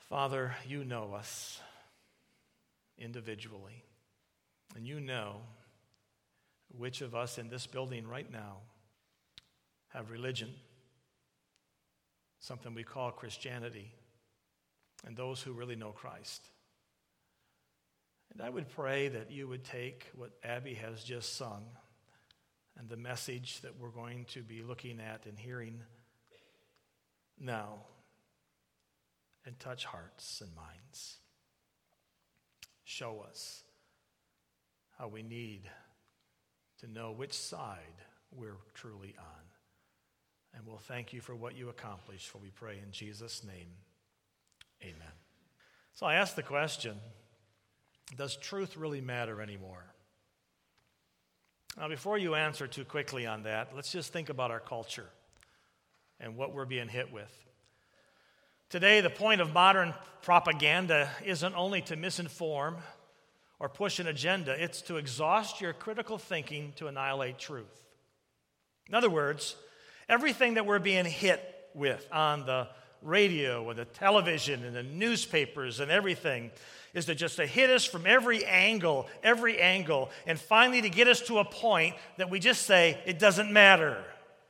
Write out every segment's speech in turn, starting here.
Father, you know us individually, and you know which of us in this building right now have religion, something we call Christianity, and those who really know Christ. And I would pray that you would take what Abby has just sung and the message that we're going to be looking at and hearing now and touch hearts and minds. Show us how we need to know which side we're truly on. And we'll thank you for what you accomplished, for we pray in Jesus' name. Amen. So I ask the question, does truth really matter anymore? Now, before you answer too quickly on that, let's just think about our culture and what we're being hit with. Today, the point of modern propaganda isn't only to misinform or push an agenda, it's to exhaust your critical thinking to annihilate truth. In other words, everything that we're being hit with on the radio and the television and the newspapers and everything is to just to hit us from every angle, and finally to get us to a point that we just say, it doesn't matter.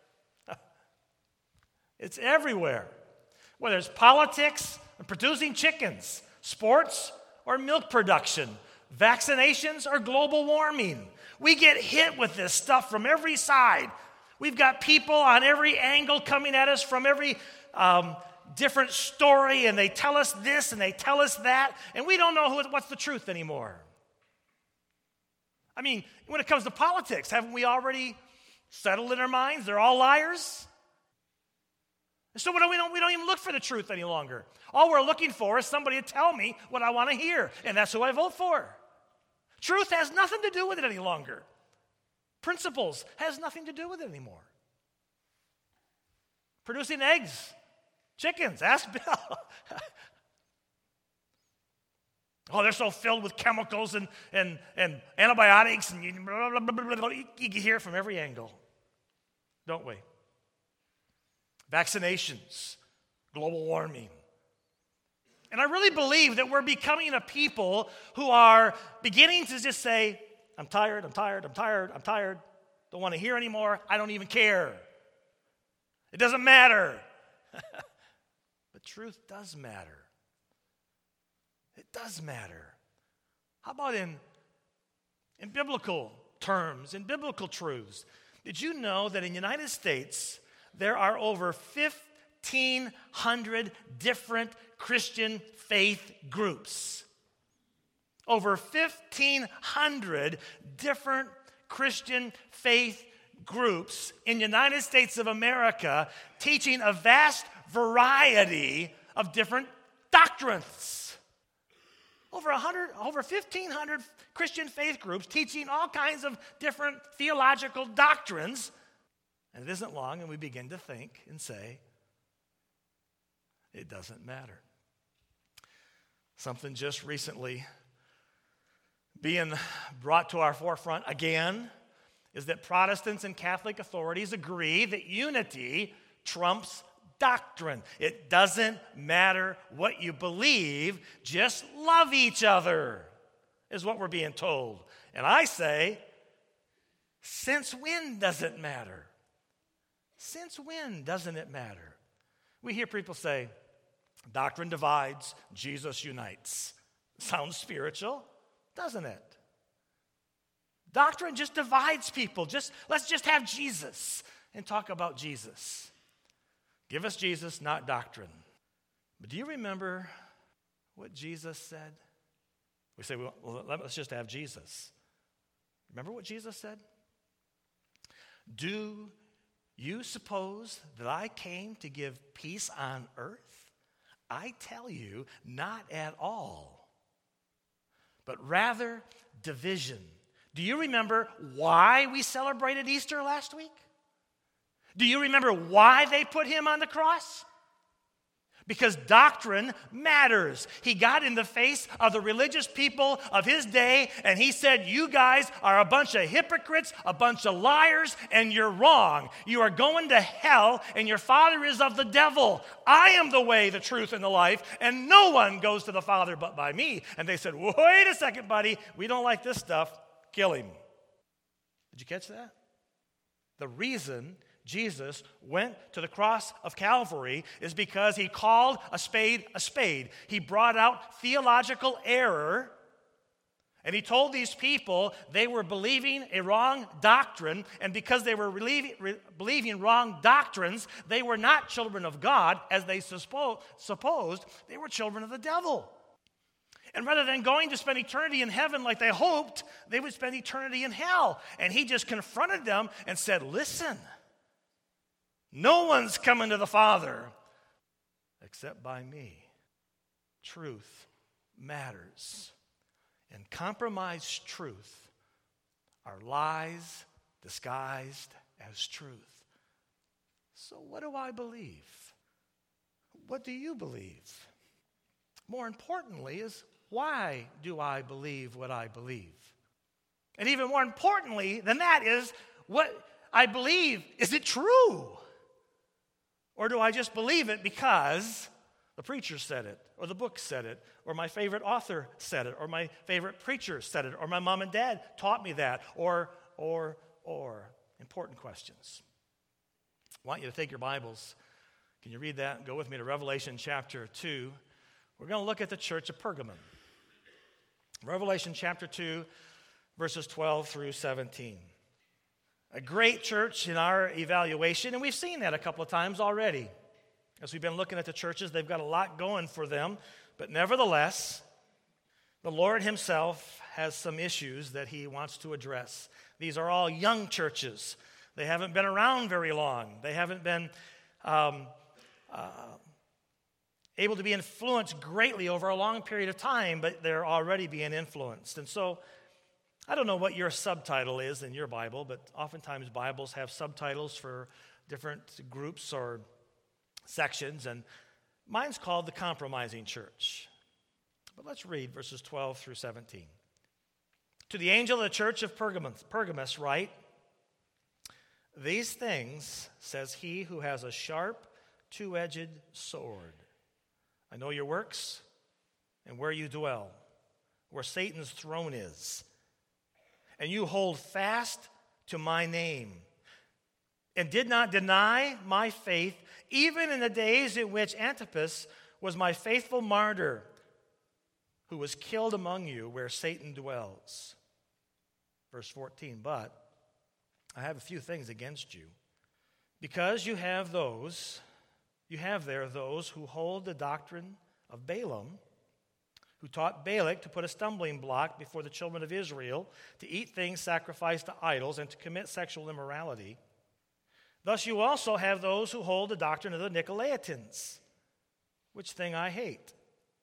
It's everywhere. Whether it's politics, or producing chickens, sports, or milk production, vaccinations, or global warming. We get hit with this stuff from every side. We've got people on every angle coming at us from every different story, and they tell us this and they tell us that, and we don't know what's the truth anymore. I mean, when it comes to politics, haven't we already settled in our minds they're all liars? So we don't even look for the truth any longer. All we're looking for is somebody to tell me what I want to hear, and that's who I vote for. Truth has nothing to do with it any longer. Principles has nothing to do with it anymore. Producing eggs, chickens, ask Bill. Oh, they're so filled with chemicals and antibiotics, and you can hear it from every angle, don't we? Vaccinations, global warming. And I really believe that we're becoming a people who are beginning to just say, I'm tired. Don't want to hear anymore. I don't even care. It doesn't matter. But truth does matter. It does matter. How about in biblical terms, in biblical truths? Did you know that in the United States, there are over 1,500 different Christian faith groups? Over 1,500 different Christian faith groups in the United States of America teaching a vast variety of different doctrines. Over 1,500 Christian faith groups teaching all kinds of different theological doctrines. And it isn't long, and we begin to think and say, it doesn't matter. Something just recently being brought to our forefront again is that Protestants and Catholic authorities agree that unity trumps doctrine. It doesn't matter what you believe, just love each other, is what we're being told. And I say, since when does it matter? Since when doesn't it matter? We hear people say, doctrine divides, Jesus unites. Sounds spiritual, doesn't it? Doctrine just divides people. Let's just have Jesus and talk about Jesus. Give us Jesus, not doctrine. But do you remember what Jesus said? We say, well, let's just have Jesus. Remember what Jesus said? Do you suppose that I came to give peace on earth? I tell you, not at all, but rather division. Do you remember why we celebrated Easter last week? Do you remember why they put him on the cross? Because doctrine matters. He got in the face of the religious people of his day, and he said, you guys are a bunch of hypocrites, a bunch of liars, and you're wrong. You are going to hell, and your father is of the devil. I am the way, the truth, and the life, and no one goes to the Father but by me. And they said, wait a second, buddy. We don't like this stuff. Kill him. Did you catch that? The reason Jesus went to the cross of Calvary is because he called a spade a spade. He brought out theological error, and he told these people they were believing a wrong doctrine, and because they were believing wrong doctrines, they were not children of God, as they supposed. They were children of the devil. And rather than going to spend eternity in heaven like they hoped, they would spend eternity in hell. And he just confronted them and said, listen, no one's coming to the Father except by me. Truth matters. And compromised truth are lies disguised as truth. So what do I believe? What do you believe? More importantly is, why do I believe what I believe? And even more importantly than that is, what I believe, is it true? Or do I just believe it because the preacher said it, or the book said it, or my favorite author said it, or my favorite preacher said it, or my mom and dad taught me that, or. Important questions. I want you to take your Bibles. Can you read that and go with me to Revelation chapter 2? We're going to look at the church of Pergamum. Revelation chapter 2, verses 12 through 17. A great church in our evaluation, and we've seen that a couple of times already. As we've been looking at the churches, they've got a lot going for them, but nevertheless, the Lord himself has some issues that he wants to address. These are all young churches. They haven't been around very long. They haven't been able to be influenced greatly over a long period of time, but they're already being influenced. And so, I don't know what your subtitle is in your Bible, but oftentimes Bibles have subtitles for different groups or sections, and mine's called The Compromising Church. But let's read verses 12 through 17. To the angel of the church of Pergamos write, these things says he who has a sharp, two-edged sword. I know your works and where you dwell, where Satan's throne is. And you hold fast to my name, and did not deny my faith, even in the days in which Antipas was my faithful martyr, who was killed among you where Satan dwells. Verse 14, but I have a few things against you, because you have there those who hold the doctrine of Balaam, who taught Balak to put a stumbling block before the children of Israel, to eat things sacrificed to idols, and to commit sexual immorality. Thus you also have those who hold the doctrine of the Nicolaitans, which thing I hate.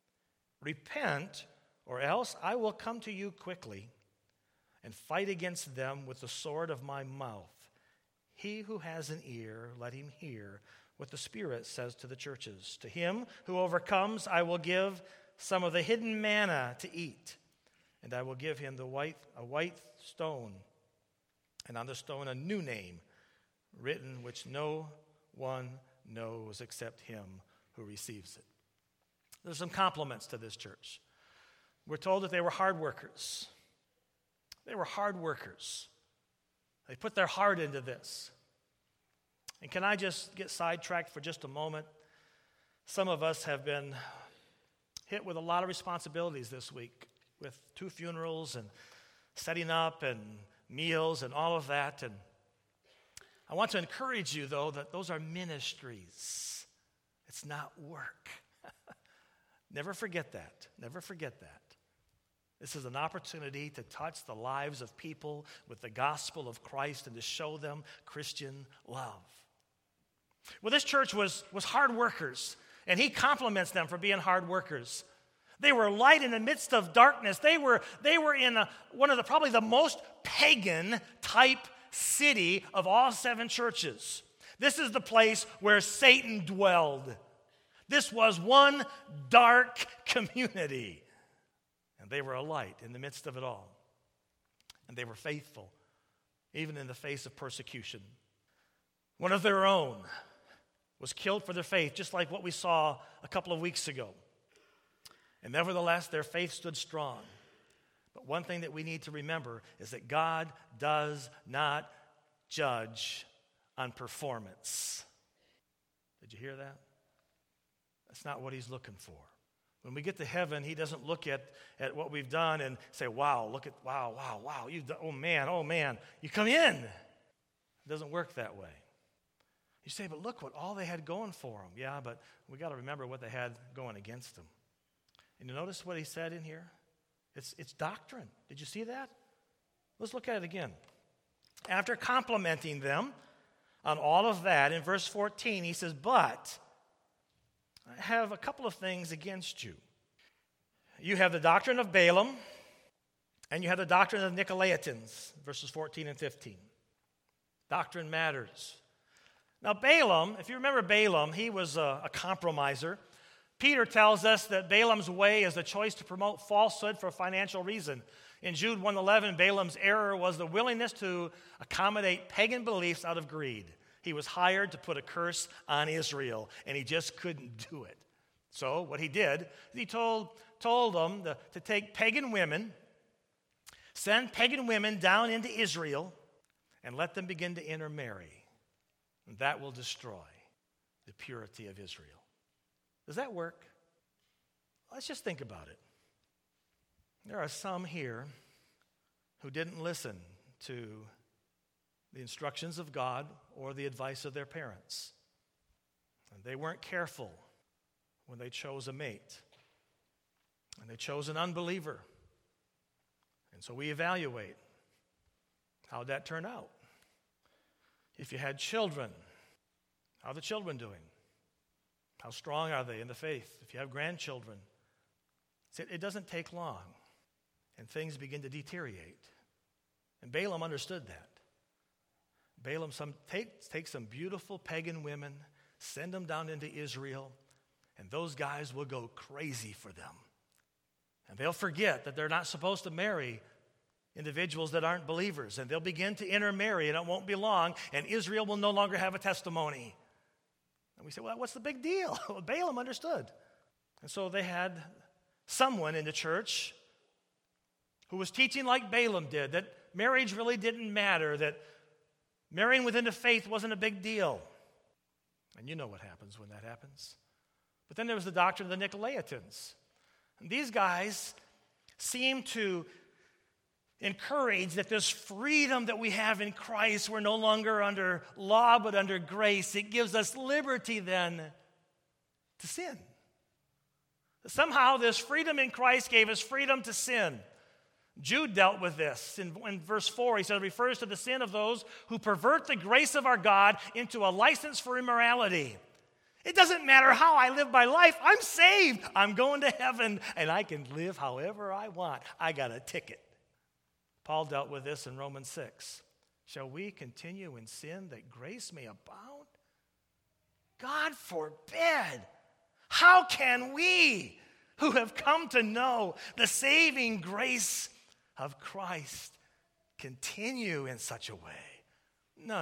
Repent, or else I will come to you quickly and fight against them with the sword of my mouth. He who has an ear, let him hear what the Spirit says to the churches. To him who overcomes, I will give some of the hidden manna to eat, and I will give him a white stone, and on the stone a new name written, which no one knows except him who receives it. There's some compliments to this church. We're told that they were hard workers. They were hard workers. They put their heart into this. And can I just get sidetracked for just a moment? Some of us have been hit with a lot of responsibilities this week, with 2 funerals and setting up and meals and all of that. And I want to encourage you, though, that those are ministries. It's not work. Never forget that. Never forget that. This is an opportunity to touch the lives of people with the gospel of Christ and to show them Christian love. Well, this church was hard workers, and he compliments them for being hard workers. They were light in the midst of darkness. They were in one of probably the most pagan type city of all 7 churches. This is the place where Satan dwelled. This was one dark community. And they were a light in the midst of it all. And they were faithful, even in the face of persecution. One of their own was killed for their faith, just like what we saw a couple of weeks ago. And nevertheless, their faith stood strong. But one thing that we need to remember is that God does not judge on performance. Did you hear that? That's not what he's looking for. When we get to heaven, he doesn't look at what we've done and say, wow, you've done, oh man, you come in. It doesn't work that way. You say, but look what all they had going for them. Yeah, but we got to remember what they had going against them. And you notice what he said in here? It's doctrine. Did you see that? Let's look at it again. After complimenting them on all of that, in verse 14, he says, but I have a couple of things against you. You have the doctrine of Balaam, and you have the doctrine of the Nicolaitans, verses 14 and 15. Doctrine matters. Now, Balaam, if you remember Balaam, he was a compromiser. Peter tells us that Balaam's way is the choice to promote falsehood for a financial reason. In Jude 1:11, Balaam's error was the willingness to accommodate pagan beliefs out of greed. He was hired to put a curse on Israel, and he just couldn't do it. So what he did, he told them to take pagan women, send pagan women down into Israel, and let them begin to intermarry. And that will destroy the purity of Israel. Does that work? Let's just think about it. There are some here who didn't listen to the instructions of God or the advice of their parents. And they weren't careful when they chose a mate. And they chose an unbeliever. And so we evaluate. How'd that turn out? If you had children, how are the children doing? How strong are they in the faith? If you have grandchildren, it doesn't take long, and things begin to deteriorate. And Balaam understood that. Balaam takes some beautiful pagan women, send them down into Israel, and those guys will go crazy for them. And they'll forget that they're not supposed to marry individuals that aren't believers, and they'll begin to intermarry, and it won't be long, and Israel will no longer have a testimony. And we say, well, what's the big deal? Well, Balaam understood. And so they had someone in the church who was teaching like Balaam did, that marriage really didn't matter, that marrying within the faith wasn't a big deal. And you know what happens when that happens. But then there was the doctrine of the Nicolaitans. And these guys seem to encourage that this freedom that we have in Christ, we're no longer under law but under grace. It gives us liberty then to sin. Somehow this freedom in Christ gave us freedom to sin. Jude dealt with this. In verse 4, he said, it refers to the sin of those who pervert the grace of our God into a license for immorality. It doesn't matter how I live my life. I'm saved. I'm going to heaven, and I can live however I want. I got a ticket. Paul dealt with this in Romans 6. Shall we continue in sin that grace may abound? God forbid. How can we, who have come to know the saving grace of Christ, continue in such a way? No.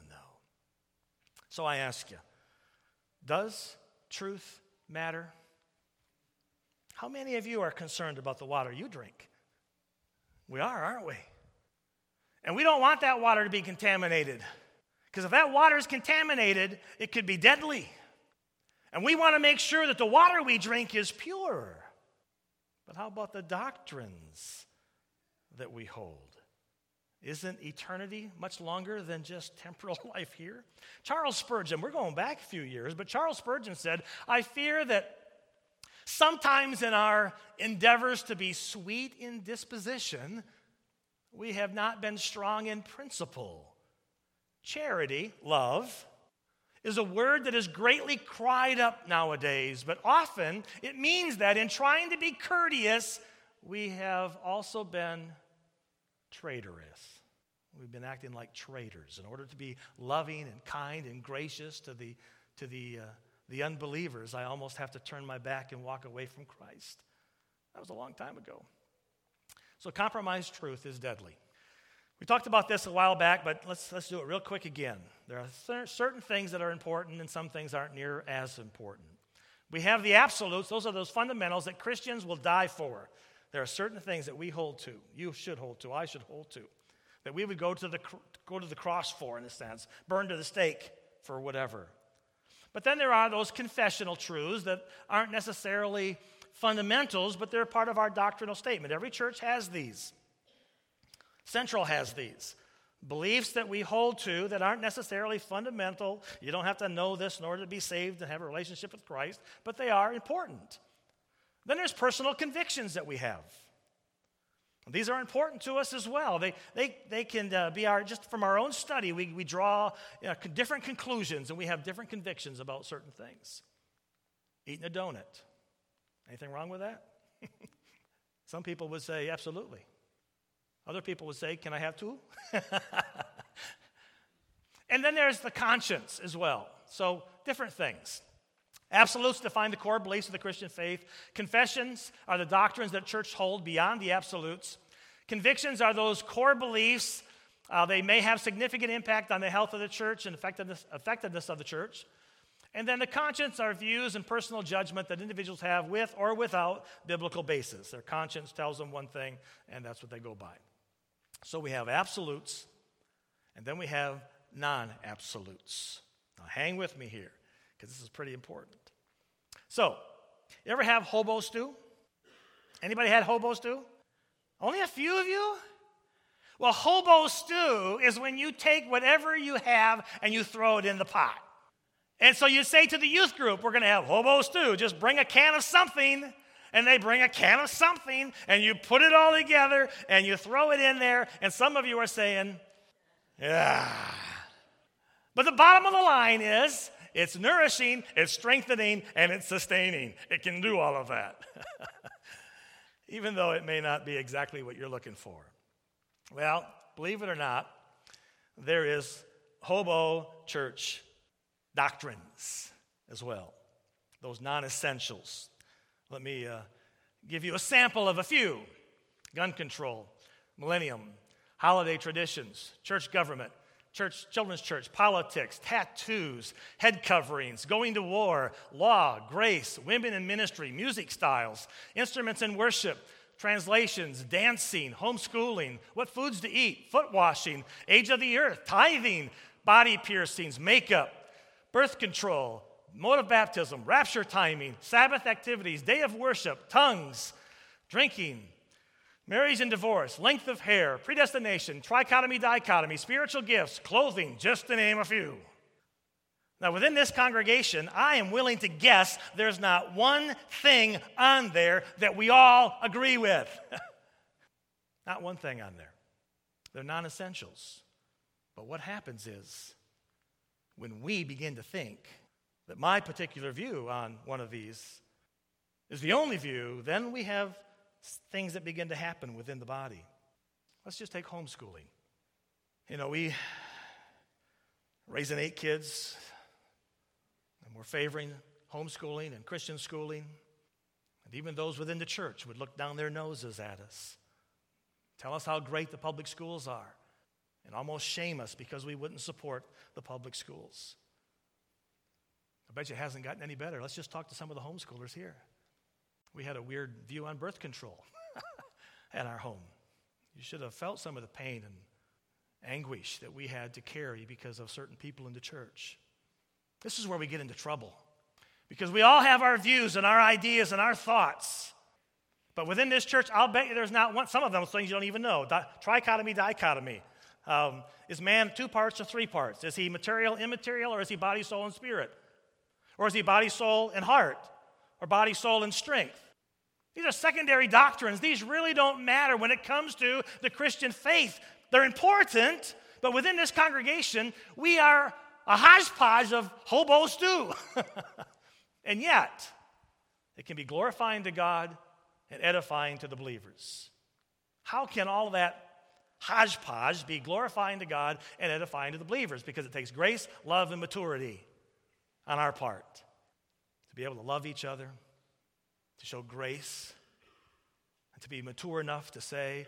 So I ask you, does truth matter? How many of you are concerned about the water you drink? We are, aren't we? And we don't want that water to be contaminated. Because if that water is contaminated, it could be deadly. And we want to make sure that the water we drink is pure. But how about the doctrines that we hold? Isn't eternity much longer than just temporal life here? Charles Spurgeon, we're going back a few years, but Charles Spurgeon said, I fear that sometimes in our endeavors to be sweet in disposition, we have not been strong in principle. Charity, love, is a word that is greatly cried up nowadays, but often it means that in trying to be courteous, we have also been traitorous. We've been acting like traitors in order to be loving and kind and gracious to the the unbelievers, I almost have to turn my back and walk away from Christ. That was a long time ago. So compromised truth is deadly. We talked about this a while back, but let's do it real quick again. There are certain things that are important and some things aren't near as important. We have the absolutes. Those are those fundamentals that Christians will die for. There are certain things that we hold to, you should hold to, I should hold to, that we would go to the cross for, in a sense, burn to the stake for whatever. But then there are those confessional truths that aren't necessarily fundamentals, but they're part of our doctrinal statement. Every church has these. Central has these. Beliefs that we hold to that aren't necessarily fundamental. You don't have to know this in order to be saved and have a relationship with Christ, but they are important. Then there's personal convictions that we have. These are important to us as well. They can be just from our own study, we draw different conclusions and we have different convictions about certain things. Eating a donut. Anything wrong with that? Some people would say, absolutely. Other people would say, can I have two? And then there's the conscience as well. So different things. Absolutes define the core beliefs of the Christian faith. Confessions are the doctrines that church hold beyond the absolutes. Convictions are those core beliefs. They may have significant impact on the health of the church and effectiveness of the church. And then the conscience are views and personal judgment that individuals have with or without biblical basis. Their conscience tells them one thing, and that's what they go by. So we have absolutes, and then we have non-absolutes. Now hang with me here, because this is pretty important. So, you ever have hobo stew? Anybody had hobo stew? Only a few of you? Well, hobo stew is when you take whatever you have and you throw it in the pot. And so you say to the youth group, we're going to have hobo stew. Just bring a can of something. And they bring a can of something, and you put it all together, and you throw it in there, and some of you are saying, yeah. But the bottom of the line is, it's nourishing, it's strengthening, and it's sustaining. It can do all of that. Even though it may not be exactly what you're looking for. Well, believe it or not, there is hobo church doctrines as well. Those non-essentials. Let me give you a sample of a few. Gun control, millennium, holiday traditions, church government, children's church, politics, tattoos, head coverings, going to war, law, grace, women in ministry, music styles, instruments in worship, translations, dancing, homeschooling, what foods to eat, foot washing, age of the earth, tithing, body piercings, makeup, birth control, mode of baptism, rapture timing, Sabbath activities, day of worship, tongues, drinking, marriage and divorce, length of hair, predestination, trichotomy, dichotomy, spiritual gifts, clothing, just to name a few. Now, within this congregation, I am willing to guess there's not one thing on there that we all agree with. Not one thing on there. They're non-essentials. But what happens is, when we begin to think that my particular view on one of these is the only view, then we have things that begin to happen within the body. Let's just take homeschooling. You know, we raising 8 kids, and we're favoring homeschooling and Christian schooling, and even those within the church would look down their noses at us, tell us how great the public schools are, and almost shame us because we wouldn't support the public schools. I bet you it hasn't gotten any better. Let's just talk to some of the homeschoolers here. We had a weird view on birth control at our home. You should have felt some of the pain and anguish that we had to carry because of certain people in the church. This is where we get into trouble. Because we all have our views and our ideas and our thoughts. But within this church, I'll bet you there's not one, some of them things you don't even know. Trichotomy, dichotomy. Is man 2 parts or 3 parts? Is he material, immaterial, or is he body, soul, and spirit? Or is he body, soul, and heart? Or body, soul, and strength? These are secondary doctrines. These really don't matter when it comes to the Christian faith. They're important, but within this congregation, we are a hodgepodge of hobo stew. And yet, it can be glorifying to God and edifying to the believers. How can all that hodgepodge be glorifying to God and edifying to the believers? Because it takes grace, love, and maturity on our part. be able to love each other, to show grace, and to be mature enough to say,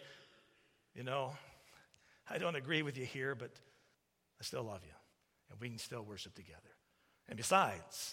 I don't agree with you here, but I still love you, and we can still worship together. And besides,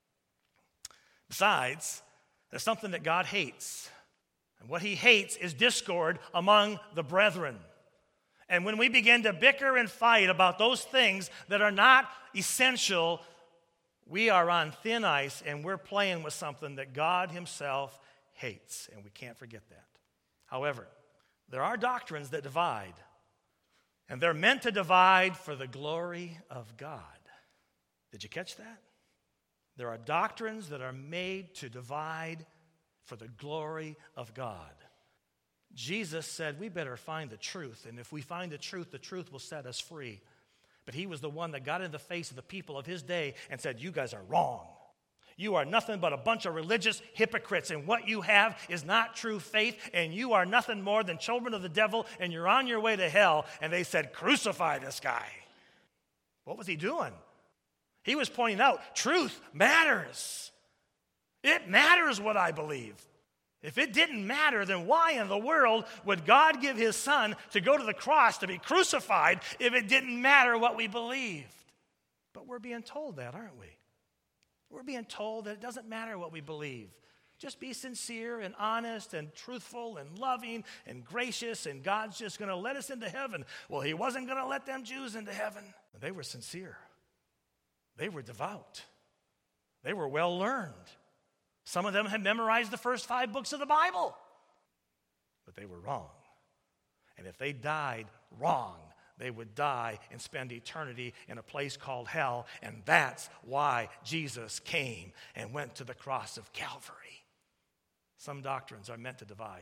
there's something that God hates. And what he hates is discord among the brethren. And when we begin to bicker and fight about those things that are not essential, we are on thin ice and we're playing with something that God himself hates. And we can't forget that. However, there are doctrines that divide. And they're meant to divide for the glory of God. Did you catch that? There are doctrines that are made to divide for the glory of God. Jesus said we better find the truth, and if we find the truth will set us free. But he was the one that got in the face of the people of his day and said, you guys are wrong. You are nothing but a bunch of religious hypocrites, and what you have is not true faith, and you are nothing more than children of the devil, and you're on your way to hell. And they said, crucify this guy. What was he doing? He was pointing out, truth matters. It matters what I believe. If it didn't matter, then why in the world would God give his son to go to the cross to be crucified if it didn't matter what we believed? But we're being told that, aren't we? We're being told that it doesn't matter what we believe. Just be sincere and honest and truthful and loving and gracious, and God's just going to let us into heaven. Well, he wasn't going to let them Jews into heaven. They were sincere. They were devout. They were well learned. Some of them had memorized the first 5 books of the Bible. But they were wrong. And if they died wrong, they would die and spend eternity in a place called hell. And that's why Jesus came and went to the cross of Calvary. Some doctrines are meant to divide.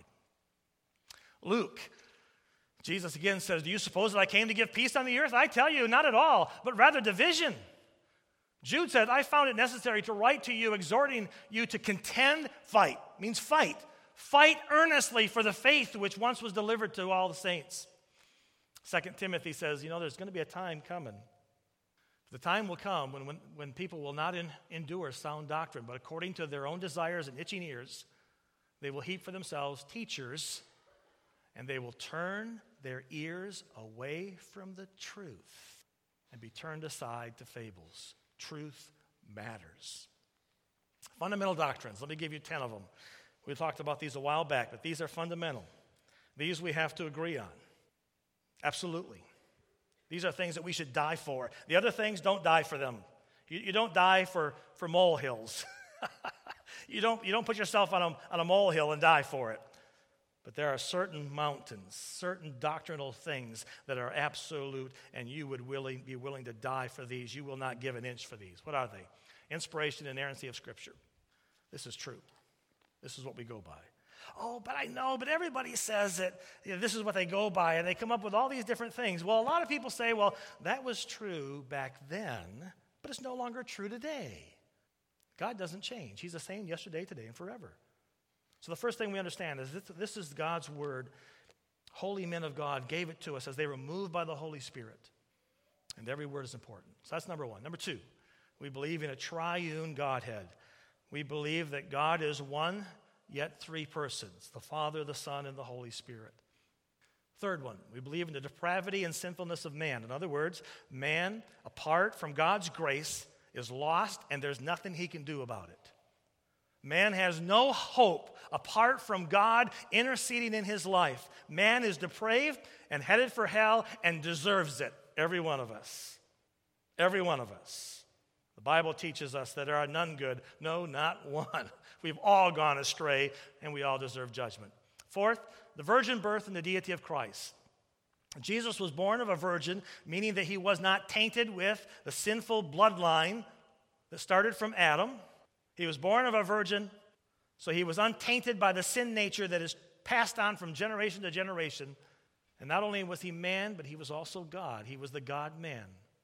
Luke, Jesus again says, do you suppose that I came to give peace on the earth? I tell you, not at all, but rather division. Jude said, I found it necessary to write to you, exhorting you to contend, fight, means fight. Fight earnestly for the faith which once was delivered to all the saints. 2 Timothy says, there's going to be a time coming. The time will come when people will not endure sound doctrine, but according to their own desires and itching ears, they will heap for themselves teachers, and they will turn their ears away from the truth and be turned aside to fables. Truth matters. Fundamental doctrines. Let me give you 10 of them. We talked about these a while back, but these are fundamental. These we have to agree on. Absolutely. These are things that we should die for. The other things, don't die for them. You don't die for molehills. You don't put yourself on a molehill and die for it. But there are certain mountains, certain doctrinal things that are absolute, and you would be willing to die for these. You will not give an inch for these. What are they? Inspiration and inerrancy of Scripture. This is true. This is what we go by. Oh, but I know, but everybody says that this is what they go by, and they come up with all these different things. Well, a lot of people say, well, that was true back then, but it's no longer true today. God doesn't change. He's the same yesterday, today, and forever. So the first thing we understand is this is God's word. Holy men of God gave it to us as they were moved by the Holy Spirit. And every word is important. So that's number one. Number two, we believe in a triune Godhead. We believe that God is one, yet 3 persons, the Father, the Son, and the Holy Spirit. Third one, we believe in the depravity and sinfulness of man. In other words, man, apart from God's grace, is lost, and there's nothing he can do about it. Man has no hope apart from God interceding in his life. Man is depraved and headed for hell and deserves it. Every one of us. Every one of us. The Bible teaches us that there are none good. No, not one. We've all gone astray, and we all deserve judgment. Fourth, the virgin birth and the deity of Christ. Jesus was born of a virgin, meaning that he was not tainted with the sinful bloodline that started from Adam. He was born of a virgin, so he was untainted by the sin nature that is passed on from generation to generation. And not only was he man, but he was also God. He was the God-man.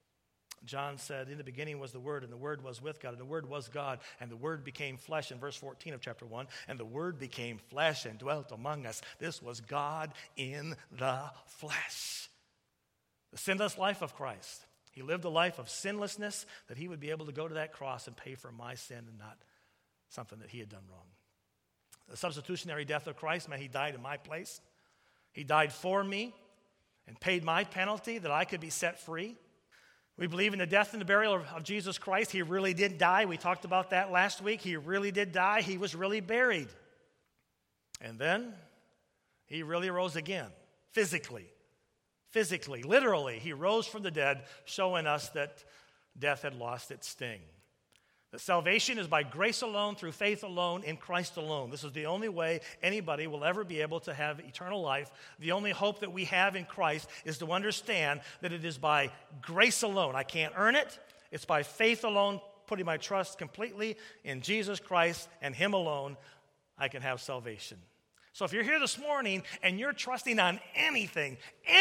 John said, in the beginning was the Word, and the Word was with God, and the Word was God, and the Word became flesh in verse 14 of chapter 1, and the Word became flesh and dwelt among us. This was God in the flesh. The sinless life of Christ. He lived a life of sinlessness that he would be able to go to that cross and pay for my sin and not something that he had done wrong. The substitutionary death of Christ meant he died in my place. He died for me and paid my penalty that I could be set free. We believe in the death and the burial of Jesus Christ. He really did die. We talked about that last week. He really did die. He was really buried. And then he really rose again, physically, literally. He rose from the dead, showing us that death had lost its sting. That salvation is by grace alone, through faith alone, in Christ alone. This is the only way anybody will ever be able to have eternal life. The only hope that we have in Christ is to understand that it is by grace alone. I can't earn it. It's by faith alone, putting my trust completely in Jesus Christ and Him alone, I can have salvation. So if you're here this morning and you're trusting on anything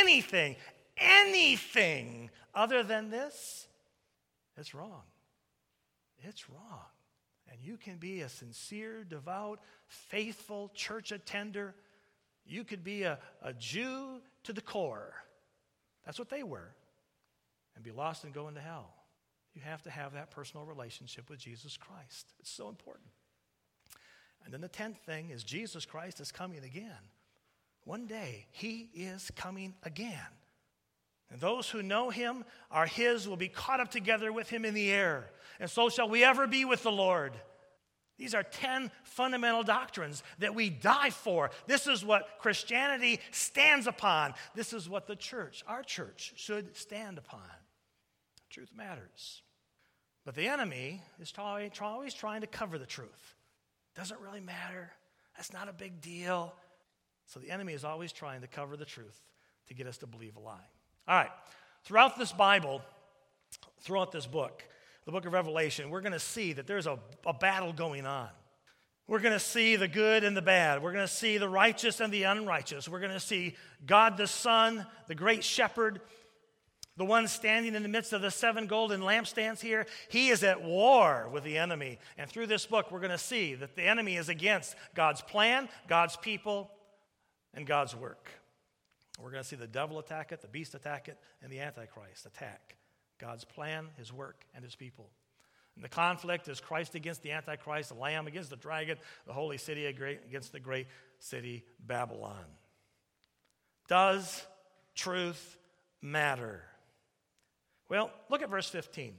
other than this, it's wrong. It's wrong. And you can be a sincere, devout, faithful church attender. You could be a Jew to the core. That's what they were. And be lost and go into hell. You have to have that personal relationship with Jesus Christ. It's so important. And then the 10th thing is Jesus Christ is coming again. One day, He is coming again. And those who know Him are His, will be caught up together with Him in the air. And so shall we ever be with the Lord. These are 10 fundamental doctrines that we die for. This is what Christianity stands upon. This is what the church, our church, should stand upon. Truth matters. But the enemy is always trying to cover the truth. Doesn't really matter. That's not a big deal. So the enemy is always trying to cover the truth to get us to believe a lie. All right, throughout this Bible, throughout this book, the book of Revelation, we're going to see that there's a battle going on. We're going to see the good and the bad. We're going to see the righteous and the unrighteous. We're going to see God the Son, the great shepherd, the one standing in the midst of the 7 golden lampstands here. He is at war with the enemy. And through this book, we're going to see that the enemy is against God's plan, God's people, and God's work. We're going to see the devil attack it, the beast attack it, and the Antichrist attack God's plan, His work, and His people. And the conflict is Christ against the Antichrist, the Lamb against the dragon, the holy city against the great city Babylon. Does truth matter? Well, look at verse 15.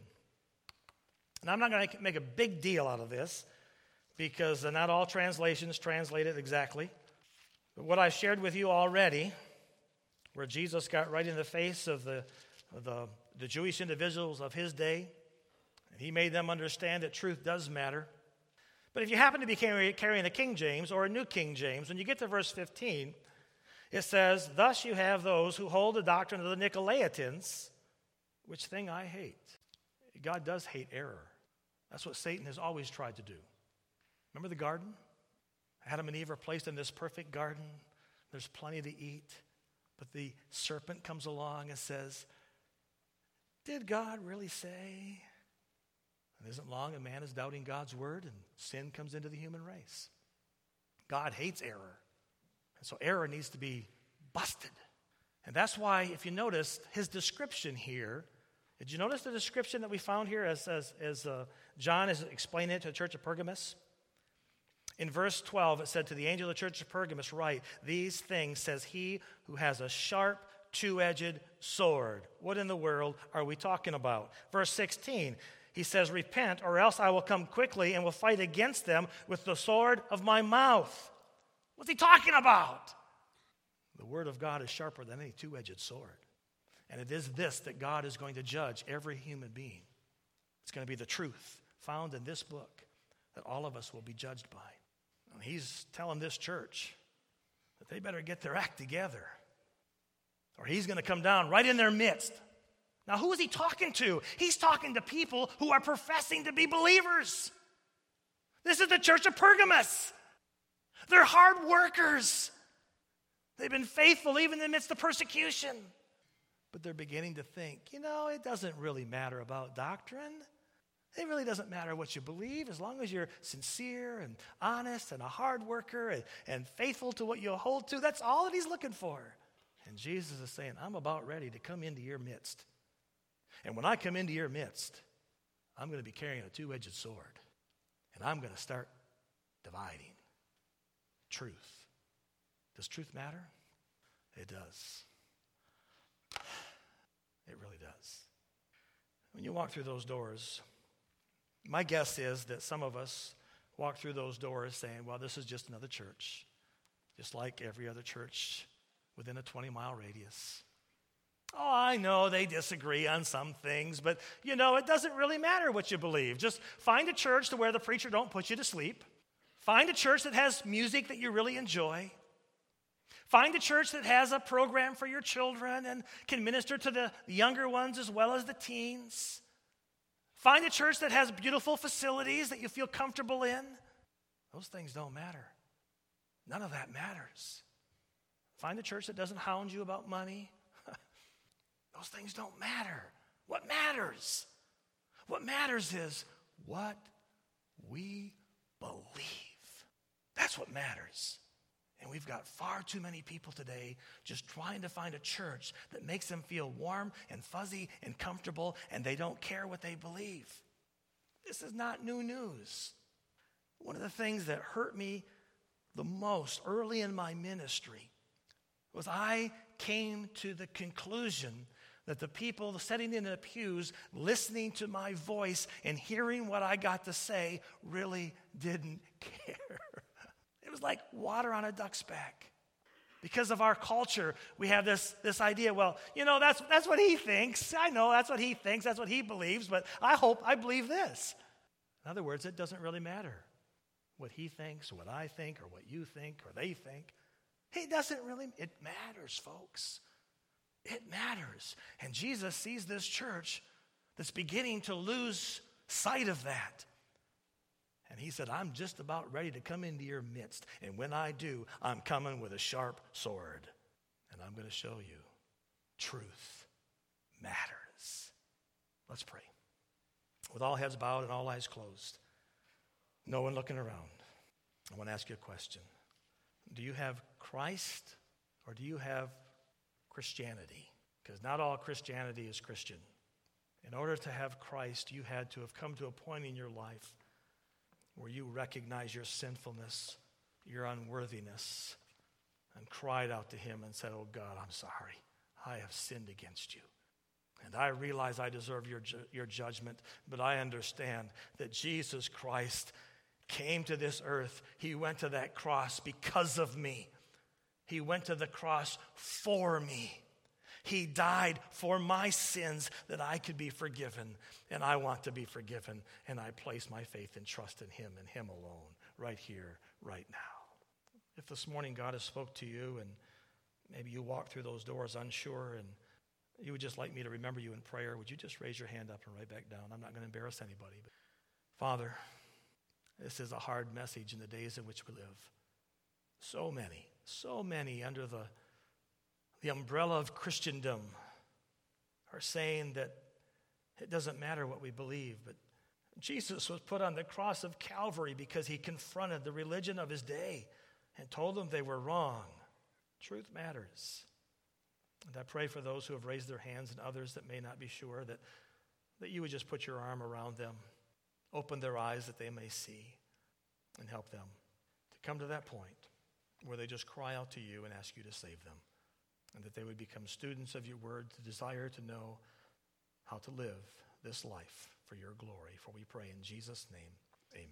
And I'm not going to make a big deal out of this because not all translations translate it exactly. But what I shared with you already, where Jesus got right in the face of the Jewish individuals of His day, and He made them understand that truth does matter. But if you happen to be carrying a King James or a New King James, when you get to verse 15, it says, "Thus you have those who hold the doctrine of the Nicolaitans, which thing I hate." God does hate error. That's what Satan has always tried to do. Remember the garden? Adam and Eve are placed in this perfect garden. There's plenty to eat. But the serpent comes along and says, "Did God really say?" And isn't long, a man is doubting God's word, and sin comes into the human race. God hates error. And so error needs to be busted. And that's why, if you notice, his description here, did you notice the description that we found here as John is explaining it to the church of Pergamos? In verse 12, it said, "To the angel of the church of Pergamos write, these things says he who has a sharp, two-edged sword." What in the world are we talking about? Verse 16, he says, "Repent, or else I will come quickly and will fight against them with the sword of my mouth." What's he talking about? The word of God is sharper than any two-edged sword. And it is this that God is going to judge every human being. It's going to be the truth found in this book that all of us will be judged by. And he's telling this church that they better get their act together, or he's going to come down right in their midst. Now, who is he talking to? He's talking to people who are professing to be believers. This is the church of Pergamos. They're hard workers. They've been faithful even in the midst of persecution. But they're beginning to think, it doesn't really matter about doctrine. It really doesn't matter what you believe as long as you're sincere and honest and a hard worker and faithful to what you hold to. That's all that he's looking for. And Jesus is saying, I'm about ready to come into your midst. And when I come into your midst, I'm going to be carrying a two-edged sword. And I'm going to start dividing. Truth. Does truth matter? It does. It really does. When you walk through those doors, my guess is that some of us walk through those doors saying, well, this is just another church, just like every other church within a 20-mile radius. Oh, I know they disagree on some things, but it doesn't really matter what you believe. Just find a church to where the preacher don't put you to sleep. Find a church that has music that you really enjoy. Find a church that has a program for your children and can minister to the younger ones as well as the teens. Find a church that has beautiful facilities that you feel comfortable in. Those things don't matter. None of that matters. Find a church that doesn't hound you about money. Those things don't matter. What matters? What matters is what we believe. That's what matters. And we've got far too many people today just trying to find a church that makes them feel warm and fuzzy and comfortable, and they don't care what they believe. This is not new news. One of the things that hurt me the most early in my ministry was I came to the conclusion that the people sitting in the pews, listening to my voice and hearing what I got to say, really didn't care. It was like water on a duck's back. Because of our culture, we have this idea, well, that's what he thinks. I know that's what he thinks, that's what he believes, but I believe this. In other words, it doesn't really matter what he thinks, what I think, or what you think, or they think. It matters, folks. It matters. And Jesus sees this church that's beginning to lose sight of that. And he said, I'm just about ready to come into your midst. And when I do, I'm coming with a sharp sword. And I'm going to show you truth matters. Let's pray. With all heads bowed and all eyes closed, no one looking around, I want to ask you a question. Do you have Christ or do you have Christianity? Because not all Christianity is Christian. In order to have Christ, you had to have come to a point in your life where you recognize your sinfulness, your unworthiness, and cried out to him and said, oh God, I'm sorry. I have sinned against you. And I realize I deserve your judgment, but I understand that Jesus Christ came to this earth. He went to that cross because of me. He went to the cross for me. He died for my sins that I could be forgiven, and I want to be forgiven, and I place my faith and trust in him and him alone right here, right now. If this morning God has spoke to you and maybe you walk through those doors unsure and you would just like me to remember you in prayer, would you just raise your hand up and right back down? I'm not going to embarrass anybody. But Father, this is a hard message in the days in which we live. So many under the umbrella of Christendom are saying that it doesn't matter what we believe, but Jesus was put on the cross of Calvary because he confronted the religion of his day and told them they were wrong. Truth matters. And I pray for those who have raised their hands and others that may not be sure that you would just put your arm around them, open their eyes that they may see, and help them to come to that point where they just cry out to you and ask you to save them, and that they would become students of your word to desire to know how to live this life for your glory. For we pray in Jesus' name.